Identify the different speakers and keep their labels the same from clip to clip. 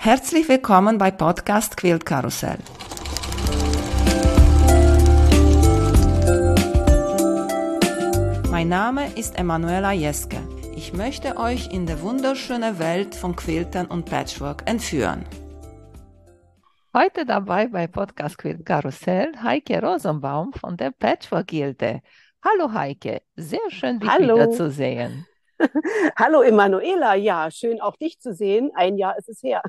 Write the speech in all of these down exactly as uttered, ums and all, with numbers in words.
Speaker 1: Herzlich willkommen bei Podcast Quilt Karussell. Mein Name ist Emanuela Jeske. Ich möchte euch in die wunderschöne Welt von Quiltern und Patchwork entführen.
Speaker 2: Heute dabei bei Podcast Quilt Karussell Heike Rosenbaum von der Patchwork-Gilde. Hallo Heike, sehr schön dich
Speaker 3: Hallo.
Speaker 2: wiederzusehen.
Speaker 3: Hallo Emanuela, ja, schön auch dich zu sehen. Ein Jahr ist es her.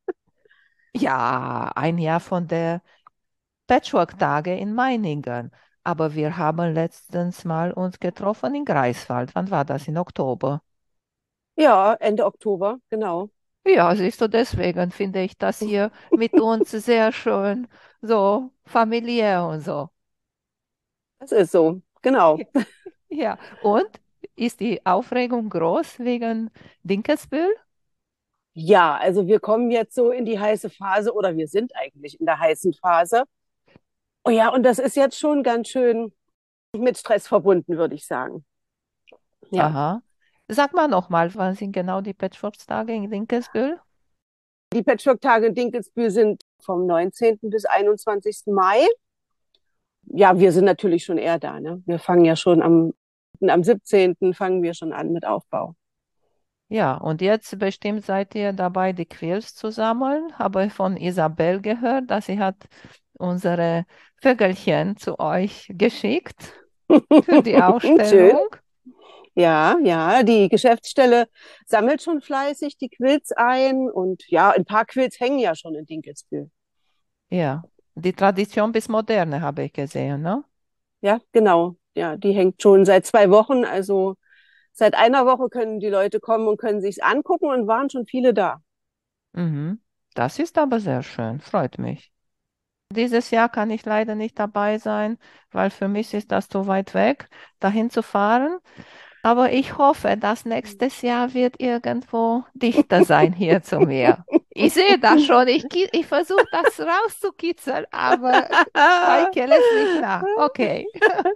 Speaker 2: Ja, ein Jahr von der Patchwork-Tage in Meiningen. Aber wir haben letztens mal uns getroffen in Greifswald. Wann war das? In Oktober?
Speaker 3: Ja, Ende Oktober, genau.
Speaker 2: Ja, siehst du, deswegen finde ich das hier mit uns sehr schön, so familiär und so.
Speaker 3: Das ist so, genau.
Speaker 2: Ja, und ist die Aufregung groß wegen Dinkelsbühl?
Speaker 3: Ja, also wir kommen jetzt so in die heiße Phase oder wir sind eigentlich in der heißen Phase. Oh ja, und das ist jetzt schon ganz schön mit Stress verbunden, würde ich sagen. Ja,
Speaker 2: Aha. Sag mal nochmal, wann sind genau die Patchwork-Tage in Dinkelsbühl?
Speaker 3: die Patchwork-Tage in Dinkelsbühl sind vom neunzehnten bis einundzwanzigsten Mai. Ja, wir sind natürlich schon eher da, ne? Wir fangen ja schon am, am siebzehnten fangen wir schon an mit Aufbau.
Speaker 2: Ja, und jetzt bestimmt seid ihr dabei, die Quills zu sammeln. Habe ich von Isabel gehört, dass sie hat unsere Vögelchen zu euch geschickt für die
Speaker 3: Schön.
Speaker 2: Ausstellung.
Speaker 3: Ja, ja, die Geschäftsstelle sammelt schon fleißig die Quilts ein und ja, ein paar Quilts hängen ja schon in Dinkelsbühl.
Speaker 2: Ja, die Tradition bis Moderne habe ich gesehen, ne?
Speaker 3: Ja, genau. Ja, die hängt schon seit zwei Wochen. Also seit einer Woche können die Leute kommen und können sich's angucken und waren schon viele da.
Speaker 2: Mhm. Das ist aber sehr schön, freut mich. Dieses Jahr kann ich leider nicht dabei sein, weil für mich ist das zu weit weg, dahin zu fahren. Aber ich hoffe, dass nächstes Jahr wird irgendwo dichter sein hier zu mir. Ich sehe das schon, ich, ki- ich versuche das rauszukitzeln, aber Heike lässt nicht nach. Okay,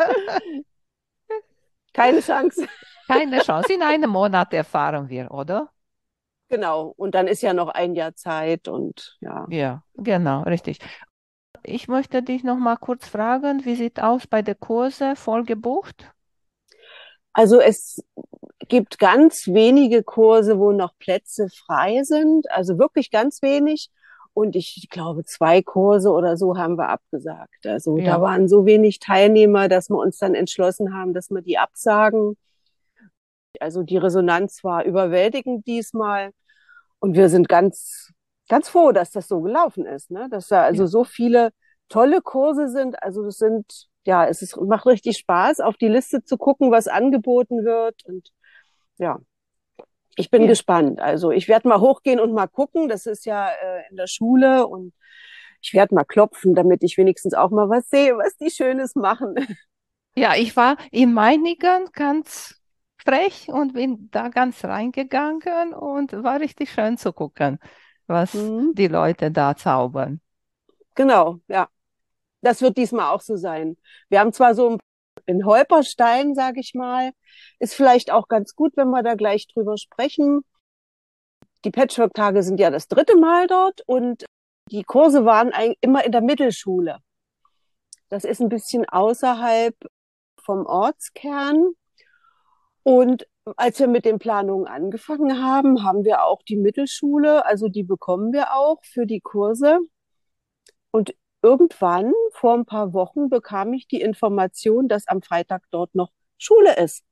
Speaker 3: Keine Chance.
Speaker 2: keine Chance. In einem Monat erfahren wir, oder?
Speaker 3: Genau. Und dann ist ja noch ein Jahr Zeit und ja.
Speaker 2: Ja, genau, richtig. Ich möchte dich noch mal kurz fragen, wie sieht aus bei der Kurse, voll gebucht?
Speaker 3: Also es gibt ganz wenige Kurse, wo noch Plätze frei sind, also wirklich ganz wenig. Und ich glaube, zwei Kurse oder so haben wir abgesagt. Also da
Speaker 2: Ja.
Speaker 3: waren so wenig Teilnehmer, dass wir uns dann entschlossen haben, dass wir die absagen. Also die Resonanz war überwältigend diesmal. Und wir sind ganz, ganz froh, dass das so gelaufen ist, ne? Dass da also
Speaker 2: Ja.
Speaker 3: so viele tolle Kurse sind. Also das sind, ja, es ist, macht richtig Spaß, auf die Liste zu gucken, was angeboten wird. Und ja, ich bin
Speaker 2: Ja.
Speaker 3: gespannt. Also ich werde mal hochgehen und mal gucken. Das ist ja äh, in der Schule und ich werde mal klopfen, damit ich wenigstens auch mal was sehe, was die Schönes machen.
Speaker 2: Ja, ich war in Meiningen ganz frech und bin da ganz reingegangen und war richtig schön zu gucken, was
Speaker 3: Hm,
Speaker 2: die Leute da zaubern.
Speaker 3: genau, ja. Das wird diesmal auch so sein. Wir haben zwar so in Holperstein, sage ich mal, ist vielleicht auch ganz gut, wenn wir da gleich drüber sprechen. Die Patchwork-Tage sind ja das dritte Mal dort und die Kurse waren eigentlich immer in der Mittelschule. Das ist ein bisschen außerhalb vom Ortskern. Und als wir mit den Planungen angefangen haben, haben wir auch die Mittelschule, also die bekommen wir auch für die Kurse. Und irgendwann, vor ein paar Wochen, bekam ich die Information, dass am Freitag dort noch Schule ist.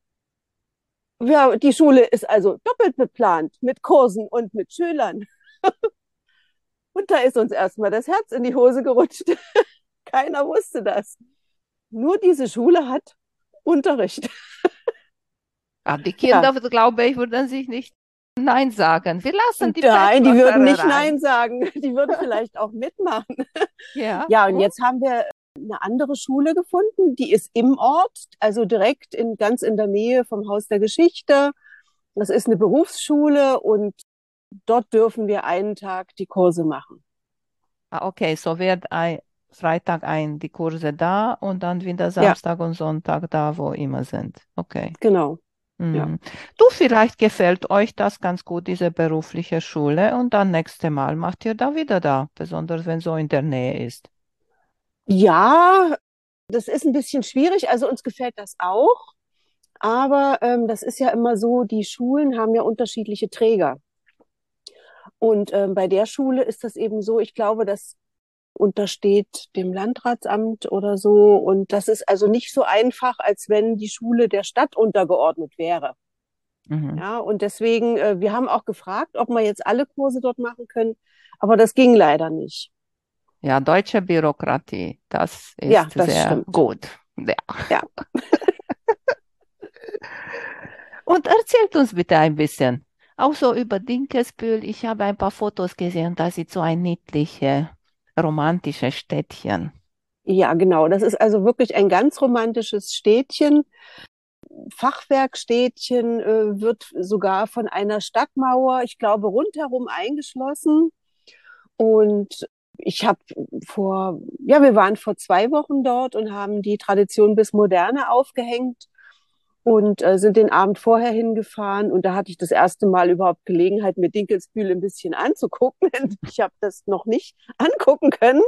Speaker 3: Ja, die Schule ist also doppelt beplant mit Kursen und mit Schülern. Und da ist uns erstmal das Herz in die Hose gerutscht. Keiner wusste das. Nur diese Schule hat Unterricht.
Speaker 2: Ah, die
Speaker 3: Ja,
Speaker 2: Kinder, glaube ich, würden sich nicht Nein sagen. Wir lassen die
Speaker 3: nein, die
Speaker 2: Patchworker
Speaker 3: würden nicht
Speaker 2: rein.
Speaker 3: Nein sagen. Die würden vielleicht auch mitmachen.
Speaker 2: Ja,
Speaker 3: Ja, und
Speaker 2: und?
Speaker 3: jetzt haben wir eine andere Schule gefunden, die ist im Ort, also direkt in, ganz in der Nähe vom Haus der Geschichte. Das ist eine Berufsschule und dort dürfen wir einen Tag die Kurse machen.
Speaker 2: Ah, okay, so wird ein Freitag ein die Kurse da und dann wieder
Speaker 3: Ja,
Speaker 2: Samstag und Sonntag da, wo immer sind. Okay.
Speaker 3: genau. Ja.
Speaker 2: Mhm. Du, vielleicht gefällt euch das ganz gut, diese berufliche Schule, und dann nächste Mal macht ihr da wieder da, besonders wenn so in der Nähe ist.
Speaker 3: Ja, das ist ein bisschen schwierig. Also uns gefällt das auch. Aber ähm, das ist ja immer so, die Schulen haben ja unterschiedliche Träger. Und ähm, bei der Schule ist das eben so, ich glaube, das untersteht dem Landratsamt oder so. Und das ist also nicht so einfach, als wenn die Schule der Stadt untergeordnet wäre.
Speaker 2: Mhm.
Speaker 3: Ja, und deswegen, äh, wir haben auch gefragt, ob wir jetzt alle Kurse dort machen können, aber das ging leider nicht.
Speaker 2: Ja, deutsche Bürokratie, das
Speaker 3: Ja,
Speaker 2: ist
Speaker 3: das
Speaker 2: sehr
Speaker 3: stimmt.
Speaker 2: gut. Ja.
Speaker 3: Ja.
Speaker 2: Und erzählt uns bitte ein bisschen, auch so über Dinkelsbühl. Ich habe ein paar Fotos gesehen, da sieht so ein niedliches, romantisches Städtchen.
Speaker 3: Ja, genau. Das ist also wirklich ein ganz romantisches Städtchen. Fachwerkstädtchen, äh, wird sogar von einer Stadtmauer, ich glaube, rundherum eingeschlossen. Und ich habe vor, ja, wir waren vor zwei Wochen dort und haben die Tradition bis Moderne aufgehängt und äh, sind den Abend vorher hingefahren. Und da hatte ich das erste Mal überhaupt Gelegenheit, mir Dinkelsbühl ein bisschen anzugucken. Ich habe das noch nicht angucken können.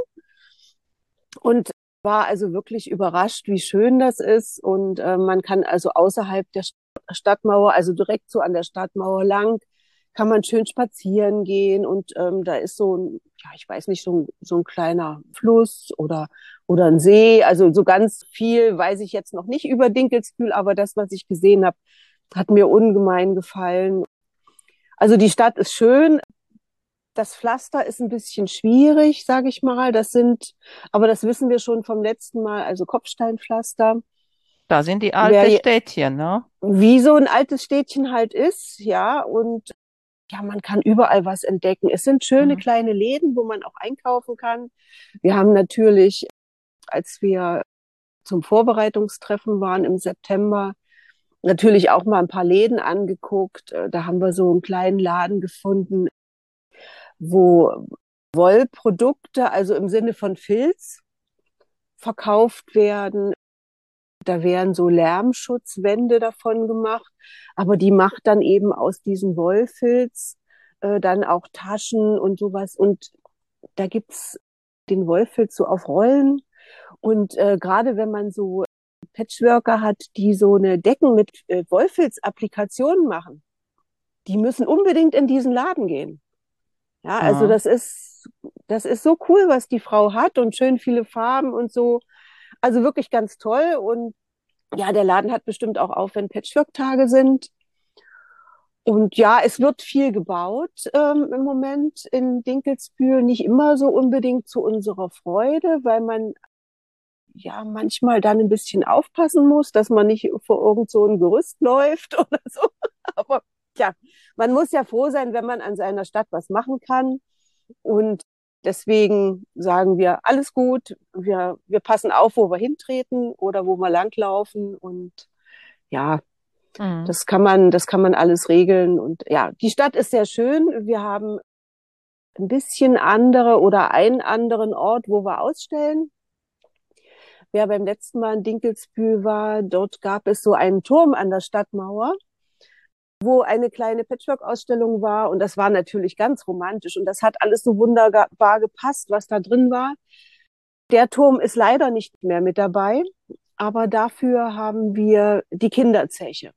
Speaker 3: Und war also wirklich überrascht, wie schön das ist. Und äh, man kann also außerhalb der Stadtmauer, also direkt so an der Stadtmauer lang, kann man schön spazieren gehen. Und ähm, da ist so ein, ja, ich weiß nicht, so ein, so ein kleiner Fluss oder, oder ein See. Also so ganz viel weiß ich jetzt noch nicht über Dinkelsbühl, aber das, was ich gesehen habe, hat mir ungemein gefallen. Also die Stadt ist schön. Das Pflaster ist ein bisschen schwierig, sage ich mal. Das sind, aber das wissen wir schon vom letzten Mal, also Kopfsteinpflaster.
Speaker 2: Da sind die alten
Speaker 3: Wer,
Speaker 2: Städtchen, ne?
Speaker 3: wie so ein altes Städtchen halt ist, ja, und ja, man kann überall was entdecken. Es sind schöne
Speaker 2: Mhm.
Speaker 3: kleine Läden, wo man auch einkaufen kann. Wir haben natürlich, als wir zum Vorbereitungstreffen waren im September, natürlich auch mal ein paar Läden angeguckt. Äh, Da haben wir so einen kleinen Laden gefunden, wo Wollprodukte, also im Sinne von Filz, verkauft werden. Da werden so Lärmschutzwände davon gemacht, aber die macht dann eben aus diesem Wollfilz äh, dann auch Taschen und sowas. Und da gibt's den Wollfilz so auf Rollen. Und äh, gerade wenn man so Patchworker hat, die so eine Decken mit äh, Wollfilz-Applikationen machen, die müssen unbedingt in diesen Laden gehen. Ja, also
Speaker 2: Ah.
Speaker 3: das ist, das ist so cool, was die Frau hat und schön viele Farben und so. Also wirklich ganz toll. Und ja, der Laden hat bestimmt auch auf, wenn Patchwork-Tage sind. Und ja, es wird viel gebaut ähm, im Moment in Dinkelsbühl. Nicht immer so unbedingt zu unserer Freude, weil man ja manchmal dann ein bisschen aufpassen muss, dass man nicht vor irgend so ein Gerüst läuft oder so. Aber ja, man muss ja froh sein, wenn man an seiner Stadt was machen kann. Und deswegen sagen wir, alles gut, wir, wir passen auf, wo wir hintreten oder wo wir langlaufen. Und ja,
Speaker 2: Mhm.
Speaker 3: das kann man, das kann man alles regeln. Und ja, die Stadt ist sehr schön. Wir haben ein bisschen andere oder einen anderen Ort, wo wir ausstellen. Wer beim letzten Mal in Dinkelsbühl war, dort gab es so einen Turm an der Stadtmauer, wo eine kleine Patchwork-Ausstellung war. Und das war natürlich ganz romantisch. Und das hat alles so wunderbar gepasst, was da drin war. Der Turm ist leider nicht mehr mit dabei, aber dafür haben wir die Kinderzeche.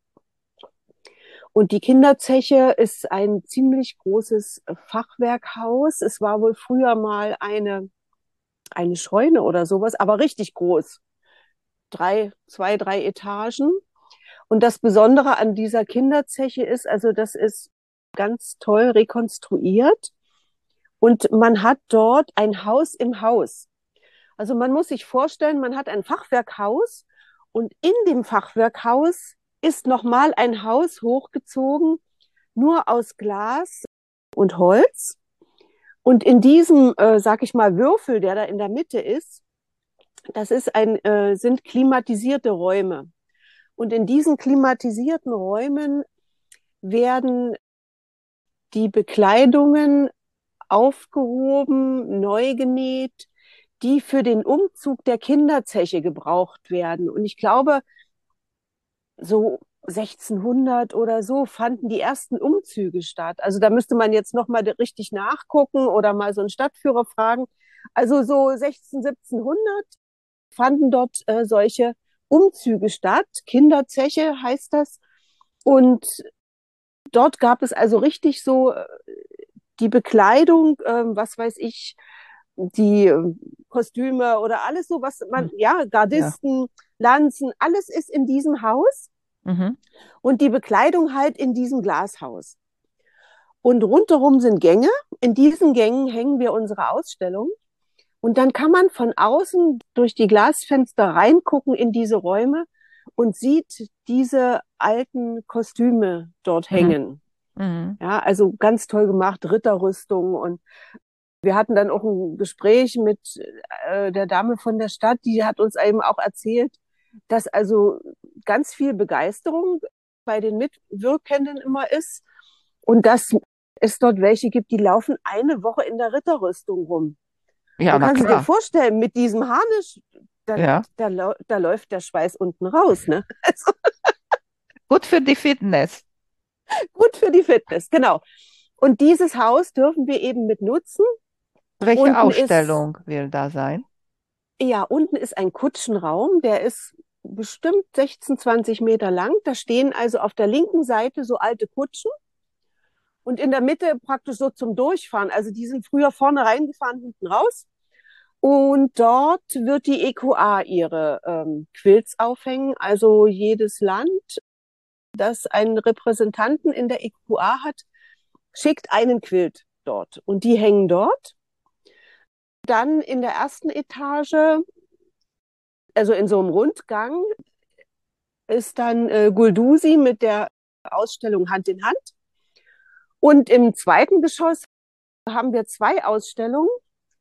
Speaker 3: Und die Kinderzeche ist ein ziemlich großes Fachwerkhaus. Es war wohl früher mal eine, eine Scheune oder sowas, aber richtig groß. Drei, zwei, drei Etagen. Und das Besondere an dieser Kinderzeche ist, also das ist ganz toll rekonstruiert. Und man hat dort ein Haus im Haus. Also man muss sich vorstellen, man hat ein Fachwerkhaus und in dem Fachwerkhaus ist nochmal ein Haus hochgezogen, nur aus Glas und Holz. Und in diesem, äh, sag ich mal, Würfel, der da in der Mitte ist, das ist ein, äh, sind klimatisierte Räume. Und in diesen klimatisierten Räumen werden die Bekleidungen aufgehoben, neu genäht, die für den Umzug der Kinderzeche gebraucht werden. Und ich glaube, so sechzehnhundert oder so fanden die ersten Umzüge statt. Also da müsste man jetzt noch mal richtig nachgucken oder mal so einen Stadtführer fragen. Also so sechzehnhundert, siebzehnhundert fanden dort äh, solche Umzüge statt. Kinderzeche heißt das. Und dort gab es also richtig so äh, die Bekleidung, äh, was weiß ich, die äh, Kostüme oder alles so, was man,
Speaker 2: Hm.
Speaker 3: ja,
Speaker 2: Ja.
Speaker 3: Gardisten, Lanzen, alles ist in diesem Haus
Speaker 2: Mhm.
Speaker 3: und die Bekleidung halt in diesem Glashaus. Und rundherum sind Gänge. In diesen Gängen hängen wir unsere Ausstellung. Und dann kann man von außen durch die Glasfenster reingucken in diese Räume und sieht diese alten Kostüme dort
Speaker 2: Mhm.
Speaker 3: hängen.
Speaker 2: Mhm.
Speaker 3: Ja, also ganz toll gemacht, Ritterrüstung. Und wir hatten dann auch ein Gespräch mit äh, der Dame von der Stadt, die hat uns eben auch erzählt, dass also ganz viel Begeisterung bei den Mitwirkenden immer ist und dass es dort welche gibt, die laufen eine Woche in der Ritterrüstung rum.
Speaker 2: Ja,
Speaker 3: Du
Speaker 2: na
Speaker 3: kannst dir
Speaker 2: klar.
Speaker 3: vorstellen, mit diesem Harnisch, da,
Speaker 2: Ja.
Speaker 3: da, lau- da läuft der Schweiß unten raus, ne? Also
Speaker 2: Gut für die Fitness.
Speaker 3: gut für die Fitness, genau. Und dieses Haus dürfen wir eben mit nutzen.
Speaker 2: Welche
Speaker 3: Unten ist,
Speaker 2: Ausstellung will da sein?
Speaker 3: ja, unten ist ein Kutschenraum, der ist bestimmt sechzehn, zwanzig Meter lang. Da stehen also auf der linken Seite so alte Kutschen und in der Mitte praktisch so zum Durchfahren. Also die sind früher vorne reingefahren, hinten raus. Und dort wird die E Q A ihre ähm, Quilts aufhängen. Also jedes Land, das einen Repräsentanten in der E Q A hat, schickt einen Quilt dort. Und die hängen dort. Dann in der ersten Etage, also in so einem Rundgang, ist dann äh, Guldusi mit der Ausstellung Hand in Hand. Und im zweiten Geschoss haben wir zwei Ausstellungen.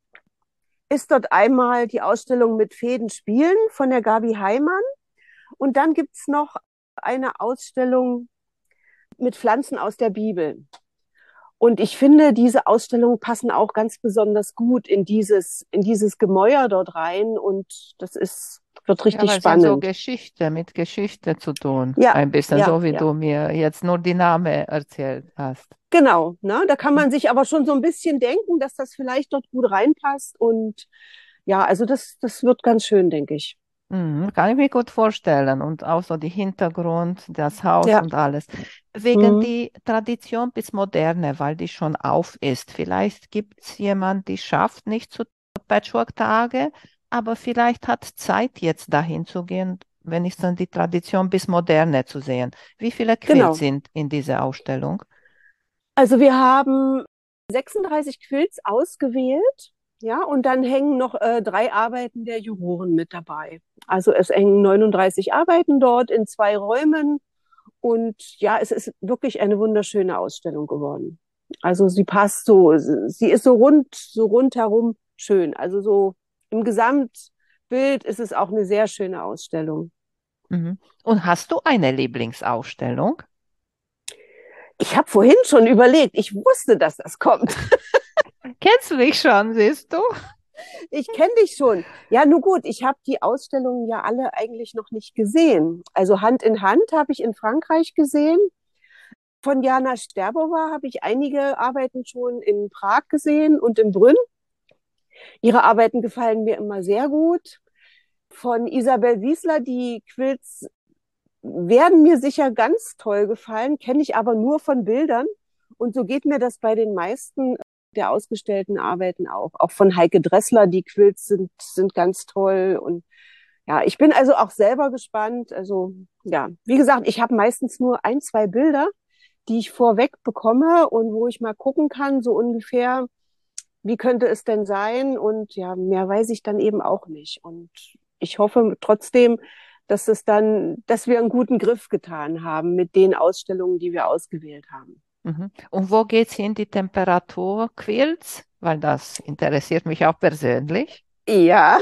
Speaker 3: Ist dort einmal die Ausstellung mit Fäden spielen von der Gabi Heimann. Und dann gibt's noch eine Ausstellung mit Pflanzen aus der Bibel. Und ich finde, diese Ausstellungen passen auch ganz besonders gut in dieses, in dieses Gemäuer dort rein. Und das ist, wird
Speaker 2: Ja,
Speaker 3: richtig
Speaker 2: weil sie ja so
Speaker 3: spannend.
Speaker 2: Geschichte, mit Geschichte zu tun.
Speaker 3: Ja,
Speaker 2: Ein bisschen
Speaker 3: ja,
Speaker 2: so, wie
Speaker 3: ja.
Speaker 2: du mir jetzt nur die Namen erzählt hast.
Speaker 3: Genau, ne? Da kann man sich aber schon so ein bisschen denken, dass das vielleicht dort gut reinpasst. Und ja, also das, das wird ganz schön, denke ich.
Speaker 2: Mhm, kann ich mir gut vorstellen. Und auch so die Hintergrund, das Haus
Speaker 3: Ja.
Speaker 2: und alles. Wegen
Speaker 3: Hm.
Speaker 2: die Tradition bis Moderne, weil die schon auf ist. Vielleicht gibt es jemanden, die schafft nicht zu Patchwork-Tage, aber vielleicht hat Zeit, jetzt dahin zu gehen, wenn ich dann die Tradition bis Moderne zu sehen. Wie viele Quilts
Speaker 3: Genau.
Speaker 2: sind in dieser Ausstellung?
Speaker 3: Also wir haben sechsunddreißig Quilts ausgewählt, ja, und dann hängen noch äh, drei Arbeiten der Juroren mit dabei. Also es hängen neununddreißig Arbeiten dort in zwei Räumen und ja, es ist wirklich eine wunderschöne Ausstellung geworden. Also sie passt so, sie ist so rund, so rundherum schön. Also so im Gesamtbild ist es auch eine sehr schöne Ausstellung.
Speaker 2: Mhm. Und hast du eine Lieblingsausstellung?
Speaker 3: Ich habe vorhin schon überlegt, ich wusste, dass das kommt.
Speaker 2: Kennst du mich schon, siehst du?
Speaker 3: Ich kenne dich schon. Ja, nun gut, ich habe die Ausstellungen ja alle eigentlich noch nicht gesehen. Also Hand in Hand habe ich in Frankreich gesehen. Von Jana Sterbova habe ich einige Arbeiten schon in Prag gesehen und in Brünn. Ihre Arbeiten gefallen mir immer sehr gut. Von Isabel Wiesler, die Quilts werden mir sicher ganz toll gefallen, kenne ich aber nur von Bildern. Und so geht mir das bei den meisten der ausgestellten Arbeiten auch. Auch von Heike Dressler, die Quilts sind, sind ganz toll. Und ja, ich bin also auch selber gespannt. Also ja, wie gesagt, ich habe meistens nur ein, zwei Bilder, die ich vorweg bekomme und wo ich mal gucken kann, so ungefähr, wie könnte es denn sein? Und ja, mehr weiß ich dann eben auch nicht. Und ich hoffe trotzdem, dass es dann, dass wir einen guten Griff getan haben mit den Ausstellungen, die wir ausgewählt haben.
Speaker 2: Mhm. Und wo geht es hin, die Temperatur Quilts? Weil das interessiert mich auch persönlich.
Speaker 3: Ja,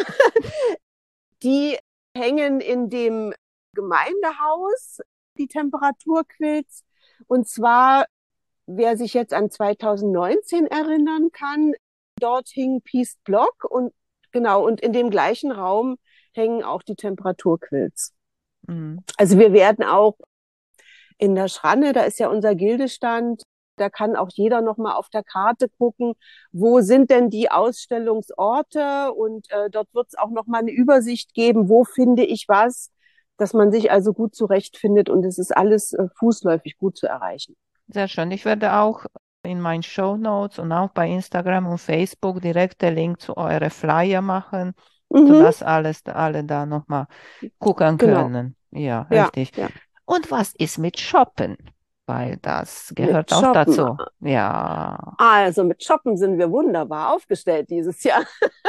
Speaker 3: die hängen in dem Gemeindehaus, die Temperaturquilts. Und zwar, wer sich jetzt an zweitausendneunzehn erinnern kann, dort hing Peace Block und genau, und in dem gleichen Raum hängen auch die Temperaturquilts.
Speaker 2: Mhm.
Speaker 3: Also wir werden auch In der Schranne, da ist ja unser Gildestand. Da kann auch jeder noch mal auf der Karte gucken, wo sind denn die Ausstellungsorte, und äh, dort wird es auch noch mal eine Übersicht geben, wo finde ich was, dass man sich also gut zurechtfindet, und es ist alles äh, fußläufig gut zu erreichen.
Speaker 2: Sehr schön. Ich werde auch in meinen Shownotes und auch bei Instagram und Facebook direkt den Link zu euren Flyer machen,
Speaker 3: Mhm,
Speaker 2: sodass alles, alle da nochmal gucken
Speaker 3: genau.
Speaker 2: können. Ja,
Speaker 3: Ja,
Speaker 2: richtig.
Speaker 3: ja.
Speaker 2: Und was ist mit Shoppen? Weil das
Speaker 3: Mit
Speaker 2: gehört auch
Speaker 3: Shoppen.
Speaker 2: dazu. Ja,
Speaker 3: Also mit Shoppen sind wir wunderbar aufgestellt dieses Jahr.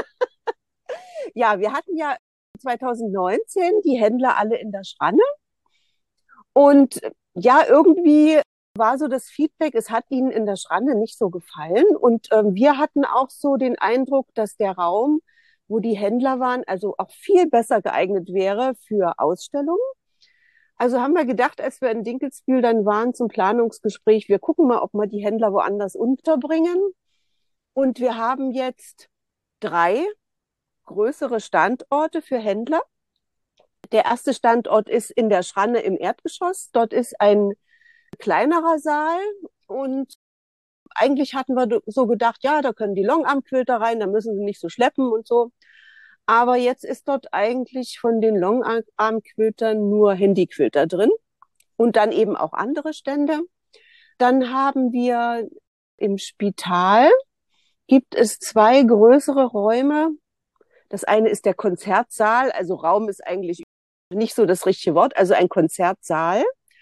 Speaker 3: Ja, wir hatten ja zwanzig neunzehn die Händler alle in der Schranne, und ja, irgendwie war so das Feedback, es hat ihnen in der Schranne nicht so gefallen, und ähm, wir hatten auch so den Eindruck, dass der Raum, wo die Händler waren, also auch viel besser geeignet wäre für Ausstellungen. Also haben wir gedacht, als wir in Dinkelsbühl dann waren zum Planungsgespräch, wir gucken mal, ob wir die Händler woanders unterbringen. Und wir haben jetzt drei größere Standorte für Händler. Der erste Standort ist in der Schranne im Erdgeschoss. Dort ist ein kleinerer Saal, und eigentlich hatten wir so gedacht, ja, da können die Longarm-Quilter rein, da müssen sie nicht so schleppen und so. Aber jetzt ist dort eigentlich von den Longarm-Quiltern nur Handy-Quilter drin und dann eben auch andere Stände. Dann haben wir im Spital, gibt es zwei größere Räume. Das eine ist der Konzertsaal, also Raum ist eigentlich nicht so das richtige Wort, also ein Konzertsaal,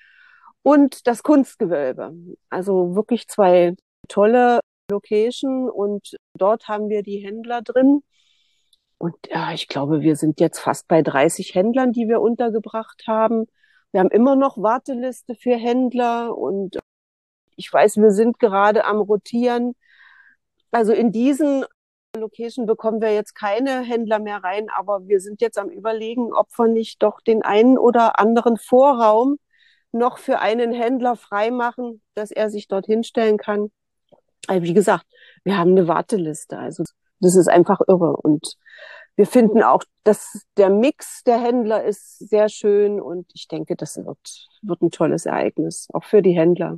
Speaker 3: und das Kunstgewölbe. Also wirklich zwei tolle Location, und dort haben wir die Händler drin. Und ja, ich glaube, wir sind jetzt fast bei dreißig Händlern, die wir untergebracht haben. Wir haben immer noch Warteliste für Händler, und ich weiß, wir sind gerade am Rotieren. Also in diesen Location bekommen wir jetzt keine Händler mehr rein, aber wir sind jetzt am Überlegen, ob wir nicht doch den einen oder anderen Vorraum noch für einen Händler freimachen, dass er sich dort hinstellen kann. Also wie gesagt, wir haben eine Warteliste. Also das ist einfach irre. Und wir finden auch, dass der Mix der Händler ist sehr schön, und ich denke, das wird, wird ein tolles Ereignis, auch für die Händler.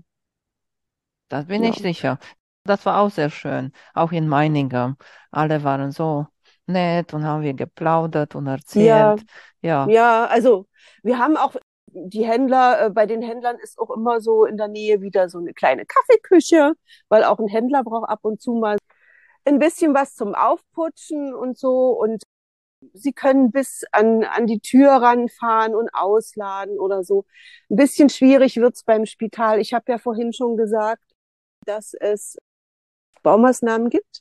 Speaker 2: das bin ich
Speaker 3: Ja.
Speaker 2: sicher. Das war auch sehr schön, auch in Meiningen. Alle waren so nett und haben wir geplaudert und
Speaker 3: Ja,
Speaker 2: erzählt. Ja,
Speaker 3: ja, also wir haben auch die Händler, äh, bei den Händlern ist auch immer so in der Nähe wieder so eine kleine Kaffeeküche, weil auch ein Händler braucht ab und zu mal ein bisschen was zum Aufputschen und so. Und sie können bis an, an die Tür ranfahren und ausladen oder so. Ein bisschen schwierig wird's beim Spital. Ich habe ja vorhin schon gesagt, dass es Baumaßnahmen gibt.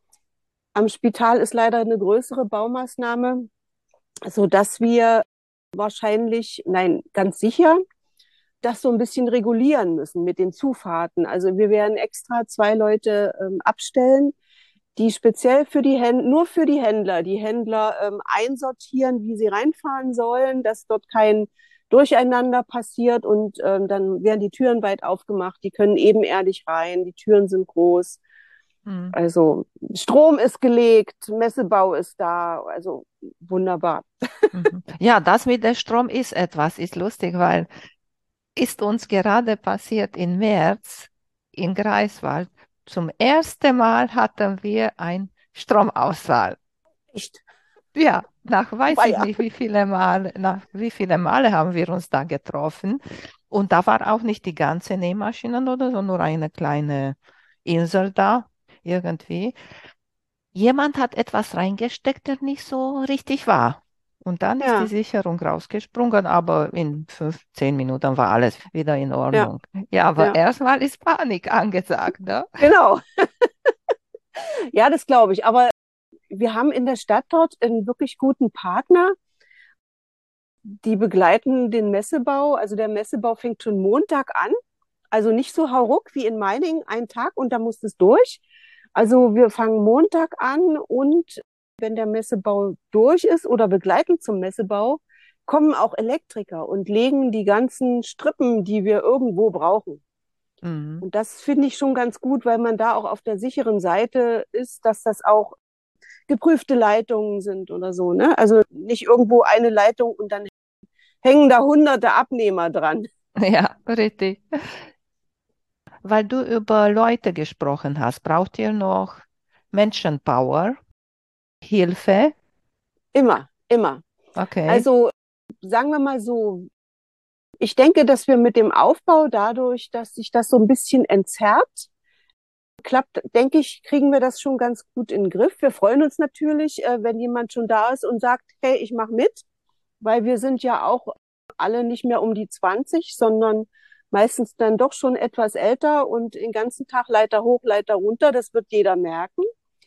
Speaker 3: Am Spital ist leider eine größere Baumaßnahme, so dass wir wahrscheinlich, nein, ganz sicher, das so ein bisschen regulieren müssen mit den Zufahrten. Also wir werden extra zwei Leute ähm, abstellen, die speziell für die Händler, nur für die Händler, die Händler ähm, einsortieren, wie sie reinfahren sollen, dass dort kein Durcheinander passiert, und ähm, dann werden die Türen weit aufgemacht, die können ebenerdig rein, die Türen sind groß.
Speaker 2: hm.
Speaker 3: Also Strom ist gelegt, Messebau ist da, also wunderbar.
Speaker 2: Mhm. Ja, das mit dem Strom ist etwas, ist lustig, weil ist uns gerade passiert im März in Greifswald. Zum ersten Mal hatten wir einen Stromausfall.
Speaker 3: Echt?
Speaker 2: Ja, nach weiß ich
Speaker 3: Weia.
Speaker 2: nicht, wie viele Male, nach wie viele Male haben wir uns da getroffen. Und da war auch nicht die ganze Nähmaschine oder so, nur eine kleine Insel da irgendwie. Jemand hat etwas reingesteckt, der nicht so richtig war. Und dann ist die
Speaker 3: Ja,
Speaker 2: Sicherung rausgesprungen, aber in fünf, zehn Minuten war alles wieder in
Speaker 3: ja,
Speaker 2: Ordnung. Ja, aber
Speaker 3: ja,
Speaker 2: erstmal ist Panik angesagt, ne?
Speaker 3: genau. Ja, das glaube ich. Aber wir haben in der Stadt dort einen wirklich guten Partner. Die begleiten den Messebau. Also der Messebau fängt schon Montag an. Also nicht so hauruck wie in Meiningen, ein Tag und da muss es durch. Also wir fangen Montag an, und wenn der Messebau durch ist oder begleitend zum Messebau, kommen auch Elektriker und legen die ganzen Strippen, die wir irgendwo brauchen.
Speaker 2: Mhm.
Speaker 3: Und das finde ich schon ganz gut, weil man da auch auf der sicheren Seite ist, dass das auch geprüfte Leitungen sind oder so, ne? Also nicht irgendwo eine Leitung und dann hängen da hunderte Abnehmer dran.
Speaker 2: Ja, richtig. Weil du über Leute gesprochen hast, braucht ihr noch Menschenpower, Hilfe?
Speaker 3: Immer, immer.
Speaker 2: Okay.
Speaker 3: Also sagen wir mal so, ich denke, dass wir mit dem Aufbau dadurch, dass sich das so ein bisschen entzerrt, klappt, denke ich, kriegen wir das schon ganz gut in den Griff. Wir freuen uns natürlich, äh, wenn jemand schon da ist und sagt, hey, ich mache mit, weil wir sind ja auch alle nicht mehr um die zwanzig, sondern meistens dann doch schon etwas älter und den ganzen Tag Leiter hoch, Leiter runter, das wird jeder merken.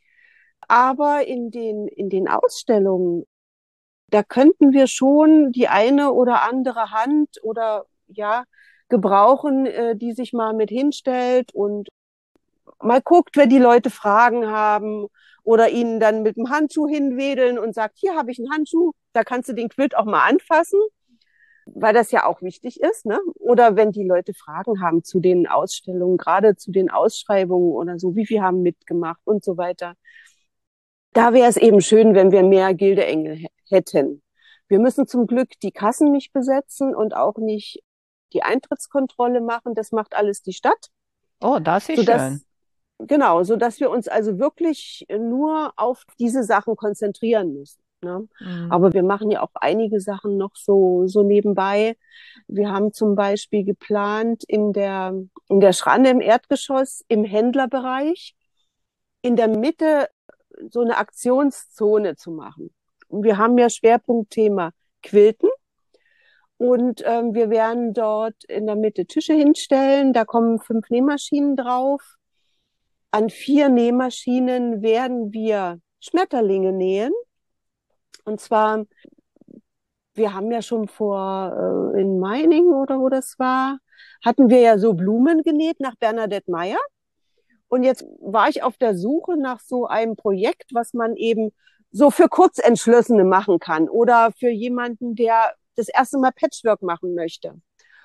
Speaker 3: Aber in den, in den Ausstellungen, da könnten wir schon die eine oder andere Hand oder ja gebrauchen, äh, die sich mal mit hinstellt und mal guckt, wenn die Leute Fragen haben oder ihnen dann mit dem Handschuh hinwedeln und sagt, hier habe ich einen Handschuh, da kannst du den Quilt auch mal anfassen, weil das ja auch wichtig ist, ne? Oder wenn die Leute Fragen haben zu den Ausstellungen, gerade zu den Ausschreibungen oder so, wie viel haben mitgemacht und so weiter. Da wäre es eben schön, wenn wir mehr Gildeengel hätten. Wir müssen zum Glück die Kassen nicht besetzen und auch nicht die Eintrittskontrolle machen. Das macht alles die Stadt,
Speaker 2: Oh, das ist schön.
Speaker 3: sodass, genau, sodass wir uns also wirklich nur auf diese Sachen konzentrieren müssen. Ne?
Speaker 2: Mm.
Speaker 3: Aber wir machen ja auch einige Sachen noch so, so nebenbei. Wir haben zum Beispiel geplant, in der, in der Schranne im Erdgeschoss, im Händlerbereich, in der Mitte so eine Aktionszone zu machen. Und wir haben ja Schwerpunktthema Quilten und ähm, wir werden dort in der Mitte Tische hinstellen. Da kommen fünf Nähmaschinen drauf. An vier Nähmaschinen werden wir Schmetterlinge nähen. Und zwar, wir haben ja schon vor äh, in Meiningen oder wo das war, hatten wir ja so Blumen genäht nach Bernadette Meyer. Und jetzt war ich auf der Suche nach so einem Projekt, was man eben so für Kurzentschlossene machen kann oder für jemanden, der das erste Mal Patchwork machen möchte.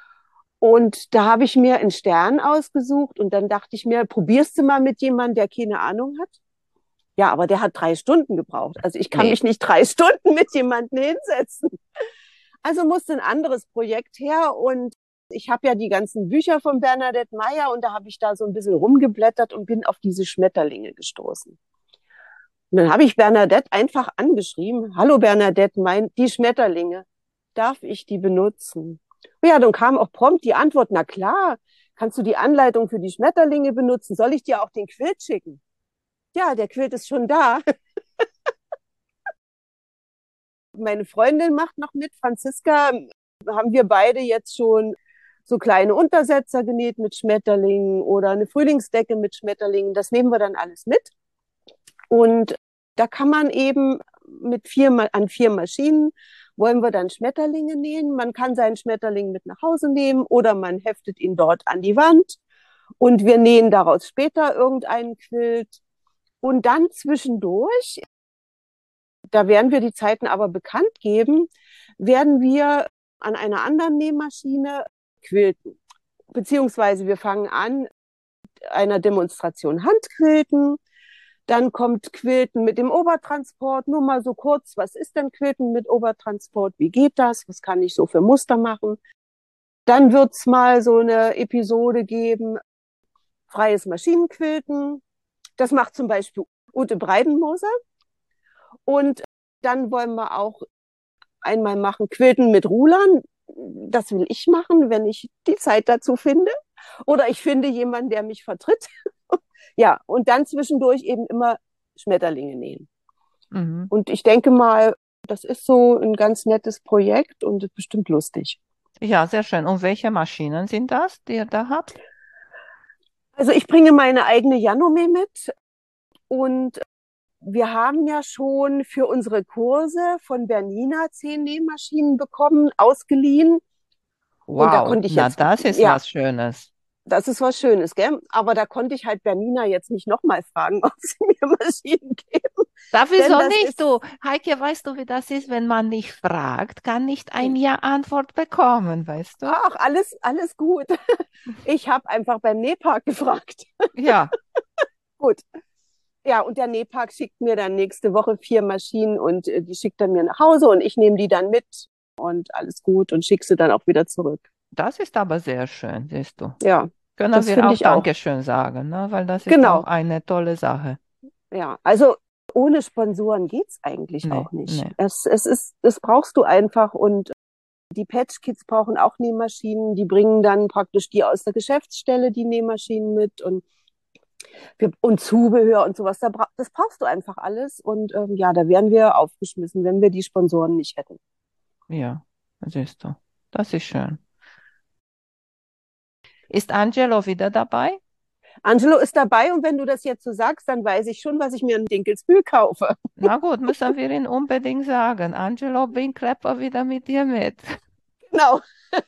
Speaker 3: Und da habe ich mir einen Stern ausgesucht und dann dachte ich mir, probierst du mal mit jemandem, der keine Ahnung hat? Ja, aber der hat drei Stunden gebraucht. Also ich kann
Speaker 2: Nee.
Speaker 3: mich nicht drei Stunden mit jemandem hinsetzen. Also musste ein anderes Projekt her und ich habe ja die ganzen Bücher von Bernadette Meyer und da habe ich da so ein bisschen rumgeblättert und bin auf diese Schmetterlinge gestoßen. Und dann habe ich Bernadette einfach angeschrieben, hallo Bernadette, mein, die Schmetterlinge, darf ich die benutzen? Und ja, dann kam auch prompt die Antwort, na klar, kannst du die Anleitung für die Schmetterlinge benutzen? Soll ich dir auch den Quilt schicken? Ja, der Quilt ist schon da. Meine Freundin macht noch mit, Franziska, haben wir beide jetzt schon so kleine Untersetzer genäht mit Schmetterlingen oder eine Frühlingsdecke mit Schmetterlingen. Das nehmen wir dann alles mit. Und da kann man eben mit vier, an vier Maschinen wollen wir dann Schmetterlinge nähen. Man kann seinen Schmetterling mit nach Hause nehmen oder man heftet ihn dort an die Wand und wir nähen daraus später irgendeinen Quilt. Und dann zwischendurch, da werden wir die Zeiten aber bekannt geben, werden wir an einer anderen Nähmaschine quilten. Beziehungsweise wir fangen an, einer Demonstration Handquilten. Dann kommt Quilten mit dem Obertransport. Nur mal so kurz, was ist denn Quilten mit Obertransport? Wie geht das? Was kann ich so für Muster machen? Dann wird's mal so eine Episode geben, freies Maschinenquilten. Das macht zum Beispiel Ute Breidenmoser. Und dann wollen wir auch einmal machen Quilten mit Rulern. Das will ich machen, wenn ich die Zeit dazu finde. Oder ich finde jemanden, der mich vertritt. Ja, und dann zwischendurch eben immer Schmetterlinge nähen.
Speaker 2: Mhm.
Speaker 3: Und ich denke mal, das ist so ein ganz nettes Projekt und ist bestimmt lustig.
Speaker 2: Ja, sehr schön. Und welche Maschinen sind das, die ihr da habt?
Speaker 3: Also ich bringe meine eigene Janome mit und wir haben ja schon für unsere Kurse von Bernina zehn Nähmaschinen bekommen, ausgeliehen. Und da
Speaker 2: Wow,
Speaker 3: konnte ich
Speaker 2: na
Speaker 3: jetzt,
Speaker 2: das ist
Speaker 3: ja,
Speaker 2: was Schönes.
Speaker 3: das ist was Schönes, gell? Aber da konnte ich halt Bernina jetzt nicht nochmal fragen, ob sie mir Maschinen geben.
Speaker 2: Da
Speaker 3: Denn
Speaker 2: wieso
Speaker 3: das
Speaker 2: nicht,
Speaker 3: ist,
Speaker 2: du? Heike, weißt du, wie das ist, wenn man nicht fragt, kann nicht ein Ja-Antwort bekommen, weißt du?
Speaker 3: ach, alles, alles gut. Ich habe einfach beim Nähpark gefragt.
Speaker 2: Ja,
Speaker 3: Gut. Ja, und der Nähpark schickt mir dann nächste Woche vier Maschinen und äh, die schickt er mir nach Hause und ich nehme die dann mit und alles gut und schicke sie dann auch wieder zurück.
Speaker 2: Das ist aber sehr schön, siehst du.
Speaker 3: Ja,
Speaker 2: Können
Speaker 3: das
Speaker 2: wir
Speaker 3: finde
Speaker 2: auch
Speaker 3: ich auch.
Speaker 2: Dankeschön sagen, ne? Weil das ist auch
Speaker 3: Genau,
Speaker 2: eine tolle Sache.
Speaker 3: ja. Also ohne Sponsoren geht's eigentlich
Speaker 2: Nee,
Speaker 3: auch nicht.
Speaker 2: nee.
Speaker 3: Es, es ist, das brauchst du einfach und die Patch Kids brauchen auch Nähmaschinen. Die bringen dann praktisch die aus der Geschäftsstelle die Nähmaschinen mit und, wir, und Zubehör und sowas. Da bra das brauchst du einfach alles. Und ähm, ja, da wären wir aufgeschmissen, wenn wir die Sponsoren nicht hätten.
Speaker 2: Ja, siehst du. Das ist schön. Ist Angelo wieder dabei?
Speaker 3: Angelo ist dabei und wenn du das jetzt so sagst, dann weiß ich schon, was ich mir in Dinkelsbühl kaufe.
Speaker 2: Na gut, müssen wir ihn unbedingt sagen. Angelo, bring Klepper wieder mit dir mit.
Speaker 3: Genau.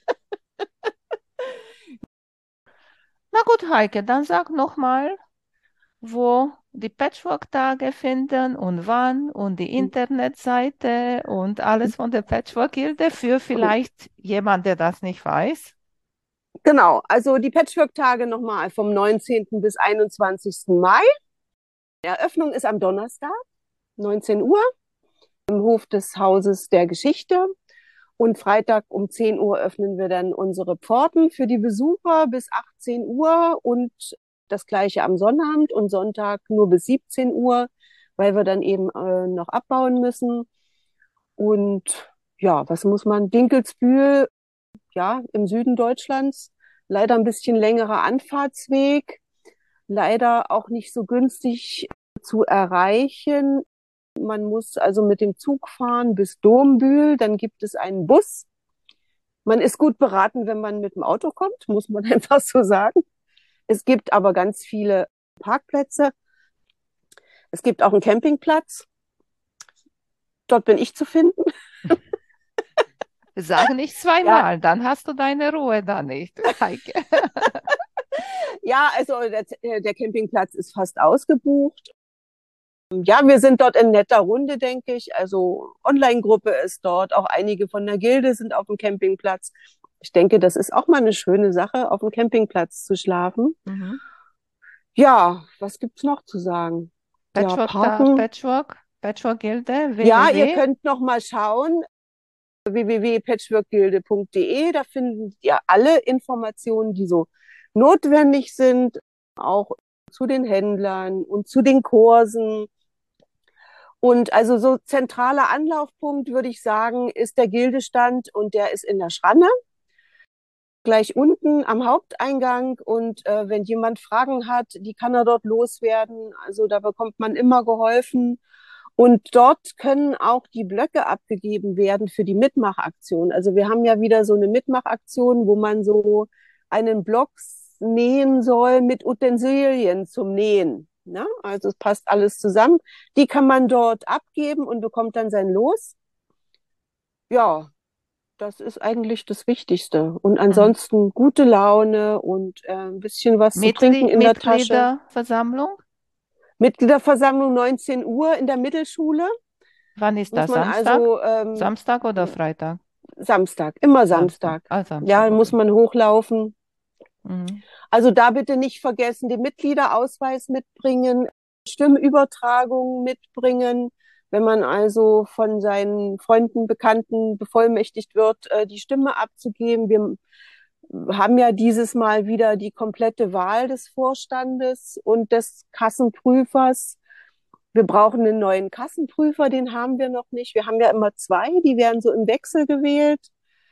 Speaker 2: Na gut, Heike, dann sag nochmal, wo die Patchwork-Tage finden und wann und die Internetseite und alles von der Patchwork-Gilde für vielleicht jemand, der das nicht weiß.
Speaker 3: Genau, also die Patchwork-Tage nochmal vom neunzehnten bis einundzwanzigsten Mai. Die Eröffnung ist am Donnerstag, neunzehn Uhr, im Hof des Hauses der Geschichte. Und Freitag um zehn Uhr öffnen wir dann unsere Pforten für die Besucher bis achtzehn Uhr und das gleiche am Sonnabend und Sonntag nur bis siebzehn Uhr, weil wir dann eben äh, noch abbauen müssen. Und ja, was muss man? Dinkelsbühl, ja, im Süden Deutschlands, leider ein bisschen längerer Anfahrtsweg, leider auch nicht so günstig zu erreichen. Man muss also mit dem Zug fahren bis Dombühl, dann gibt es einen Bus. Man ist gut beraten, wenn man mit dem Auto kommt, muss man einfach so sagen. Es gibt aber ganz viele Parkplätze. Es gibt auch einen Campingplatz. Dort bin ich zu finden.
Speaker 2: Sag nicht
Speaker 3: Ja,
Speaker 2: zweimal, dann hast du deine Ruhe da nicht, Heike.
Speaker 3: ja, also der, der Campingplatz ist fast ausgebucht. Ja, wir sind dort in netter Runde, denke ich. Also Online-Gruppe ist dort, auch einige von der Gilde sind auf dem Campingplatz. Ich denke, das ist auch mal eine schöne Sache, auf dem Campingplatz zu schlafen.
Speaker 2: Mhm.
Speaker 3: Ja, was gibt's noch zu sagen? Ja,
Speaker 2: Patchwork da,
Speaker 3: parken.
Speaker 2: Patchwork, Patchwork-Gilde,
Speaker 3: Ja, ihr
Speaker 2: www.
Speaker 3: könnt noch mal schauen, w w w punkt patchworkgilde punkt d e. Da findet ihr alle Informationen, die so notwendig sind, auch zu den Händlern und zu den Kursen. Und also so zentraler Anlaufpunkt, würde ich sagen, ist der Gildestand und der ist in der Schranne, gleich unten am Haupteingang. Und äh, wenn jemand Fragen hat, die kann er dort loswerden. Also da bekommt man immer geholfen. Und dort können auch die Blöcke abgegeben werden für die Mitmachaktion. Also wir haben ja wieder so eine Mitmachaktion, wo man so einen Block nähen soll mit Utensilien zum Nähen. Ne? Also es passt alles zusammen. Die kann man dort abgeben und bekommt dann sein Los. Ja, das ist eigentlich das Wichtigste. Und
Speaker 2: Mhm.
Speaker 3: ansonsten gute Laune und äh, ein bisschen was zu trinken
Speaker 2: Mitgli
Speaker 3: in der Tasche.
Speaker 2: Mitgliederversammlung?
Speaker 3: Mitgliederversammlung neunzehn Uhr in der Mittelschule.
Speaker 2: Wann ist
Speaker 3: Muss
Speaker 2: das?
Speaker 3: man
Speaker 2: Samstag?
Speaker 3: also ähm,
Speaker 2: Samstag oder Freitag?
Speaker 3: Samstag, immer
Speaker 2: Samstag.
Speaker 3: Samstag.
Speaker 2: Ah,
Speaker 3: Ja,
Speaker 2: Samstag,
Speaker 3: muss
Speaker 2: okay.
Speaker 3: man hochlaufen.
Speaker 2: Mhm.
Speaker 3: Also da bitte nicht vergessen, den Mitgliederausweis mitbringen, Stimmübertragung mitbringen. Wenn man also von seinen Freunden, Bekannten bevollmächtigt wird, äh, die Stimme abzugeben. Wir haben ja dieses Mal wieder die komplette Wahl des Vorstandes und des Kassenprüfers. Wir brauchen einen neuen Kassenprüfer, den haben wir noch nicht. Wir haben ja immer zwei, die werden so im Wechsel gewählt.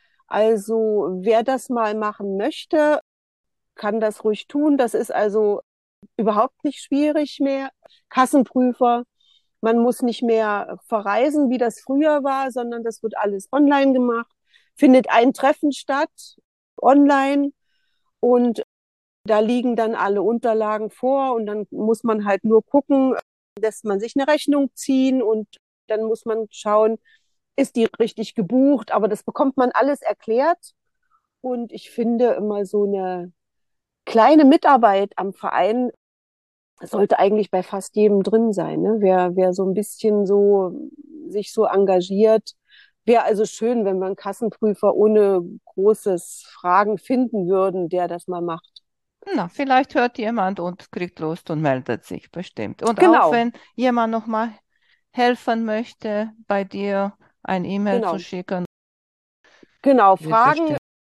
Speaker 3: Also wer das mal machen möchte, kann das ruhig tun. Das ist also überhaupt nicht schwierig mehr. Kassenprüfer, man muss nicht mehr verreisen, wie das früher war, sondern das wird alles online gemacht. Findet ein Treffen statt, online. Und da liegen dann alle Unterlagen vor und dann muss man halt nur gucken, lässt man sich eine Rechnung ziehen und dann muss man schauen, ist die richtig gebucht, aber das bekommt man alles erklärt und ich finde immer so eine kleine Mitarbeit am Verein sollte eigentlich bei fast jedem drin sein, ne? Wer, wer so ein bisschen so sich so engagiert, wäre also schön, wenn wir einen Kassenprüfer ohne großes Fragen finden würden, der das mal macht.
Speaker 2: Na, vielleicht hört jemand und kriegt Lust und meldet sich bestimmt. Und auch
Speaker 3: Genau,
Speaker 2: wenn jemand nochmal helfen möchte, bei dir ein E-Mail zu
Speaker 3: genau,
Speaker 2: schicken,
Speaker 3: genau.
Speaker 2: wird
Speaker 3: Fragen
Speaker 2: bestimmt.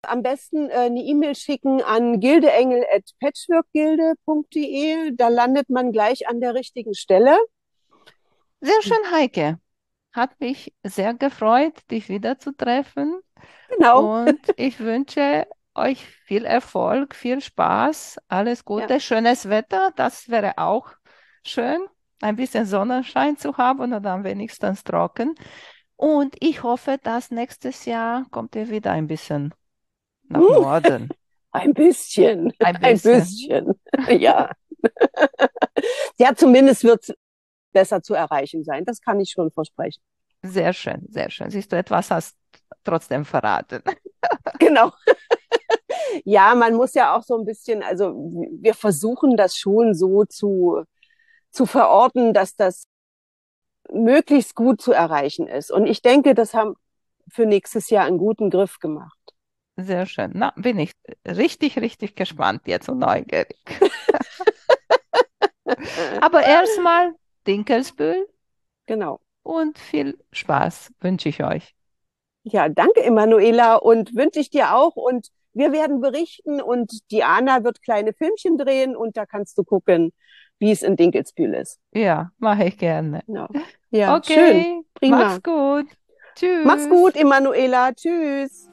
Speaker 3: Am besten äh, eine E-Mail schicken an gildeengel at patchworkgilde punkt de. Da landet man gleich an der richtigen Stelle.
Speaker 2: Sehr schön, Heike. Hat mich sehr gefreut, dich wiederzutreffen.
Speaker 3: Genau.
Speaker 2: Und ich wünsche euch viel Erfolg, viel Spaß, alles Gute,
Speaker 3: Ja.
Speaker 2: schönes Wetter. Das wäre auch schön, ein bisschen Sonnenschein zu haben und dann wenigstens trocken. Und ich hoffe, dass nächstes Jahr kommt ihr wieder ein bisschen nach
Speaker 3: Hm.
Speaker 2: Norden.
Speaker 3: Ein bisschen.
Speaker 2: Ein
Speaker 3: Ein
Speaker 2: bisschen.
Speaker 3: bisschen. Ja. Ja, zumindest wird es besser zu erreichen sein. Das kann ich schon versprechen.
Speaker 2: Sehr schön, sehr schön. Siehst du, etwas hast trotzdem verraten.
Speaker 3: Genau. Ja, man muss ja auch so ein bisschen, also wir versuchen das schon so zu, zu verorten, dass das möglichst gut zu erreichen ist. Und ich denke, das haben für nächstes Jahr einen guten Griff gemacht.
Speaker 2: Sehr schön. Na, bin ich richtig, richtig gespannt jetzt und neugierig. Aber erstmal Dinkelsbühl
Speaker 3: Genau.
Speaker 2: und viel Spaß wünsche ich euch.
Speaker 3: Ja, danke, Emanuela, und wünsche ich dir auch. Und wir werden berichten und Diana wird kleine Filmchen drehen und da kannst du gucken, wie es in Dinkelsbühl ist.
Speaker 2: Ja, mache ich gerne.
Speaker 3: Ja, ja,
Speaker 2: Okay,
Speaker 3: schön. Prima.
Speaker 2: mach's gut. Tschüss.
Speaker 3: Mach's gut, Emanuela. Tschüss.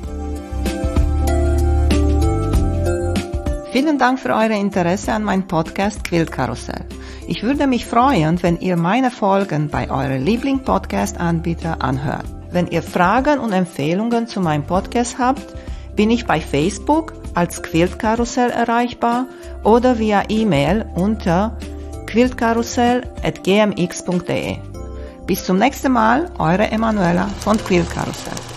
Speaker 1: Vielen Dank für euer Interesse an meinem Podcast Quiltkarussell. Ich würde mich freuen, wenn ihr meine Folgen bei eurem Liebling-Podcast-Anbieter anhört. Wenn ihr Fragen und Empfehlungen zu meinem Podcast habt, bin ich bei Facebook als Quiltkarussell erreichbar oder via E-Mail unter quiltkarussell at g m x punkt d e. Bis zum nächsten Mal, eure Emanuela von Quiltkarussell.